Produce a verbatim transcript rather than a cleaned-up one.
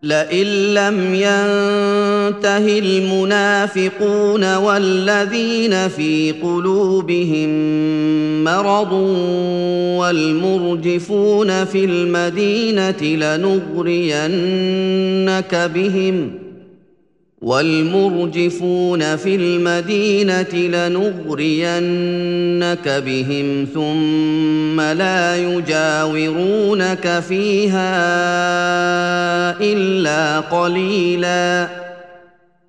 لئن لم ينته المنافقون والذين في قلوبهم مرض والمرجفون في المدينة لنغرينك بهم والمرجفون في المدينة لنغرينك بهم ثم لا يجاورونك فيها إلا قليلاً